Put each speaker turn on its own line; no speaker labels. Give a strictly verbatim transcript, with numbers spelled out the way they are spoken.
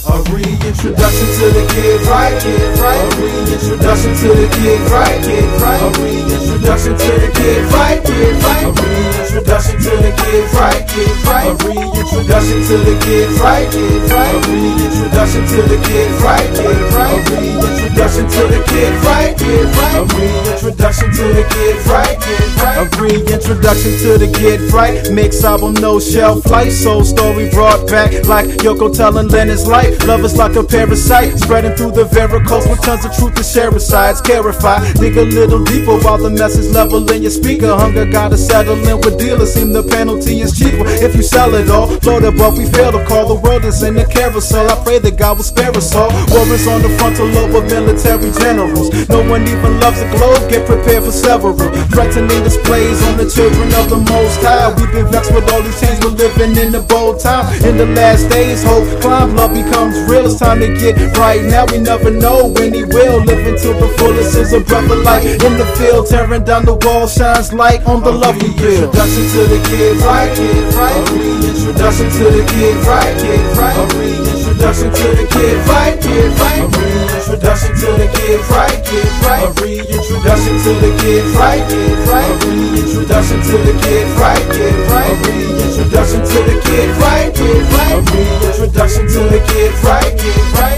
A reintroduction to the kid right, kid right. A reintroduction to the kid right, kid right. A reintroduction to the kid right, kid right. A reintroduction to the kid right, kid right. A reintroduction to the kid right, kid right. A reintroduction to the kid right, kid right. A reintroduction to the kid right, kid right. A reintroduction to the kid right, kid right. A reintroduction to the kid right. Mix album, no shelf life. Soul story brought back like Yoko telling Lennon's life. Love is like a parasite, spreading through the varicose with tons of truth to share besides. Clarify, dig a little deeper while the message level in your speaker. Hunger gotta settle in with dealers, seem the penalty is cheaper if you sell it all. Float above, we fail to call, the world is in a carousel. I pray that God will spare us all. War is on the frontal lobe of military generals. No one even loves the globe, get prepared for several threatening displays on the children of the Most High. We've been vexed with all these chains, we're living in the bold time. In the last days, hope climb, love becomes real. It's time to get right now, we never know when he will. Living to the fullest is a brother light in the field, tearing down the wall, shines light on the love we build. Reintroduction to the kid right, kid right. A reintroduction to the kid right, kid right. A reintroduction to the kid right, kid right. A reintroduction to the kid right, kid right. A reintroduction to the kid right, kid right. A reintroduction to the kid right, kid right. A reintroduction to the kid right, kid right. A reintroduction to the kid right, kid right.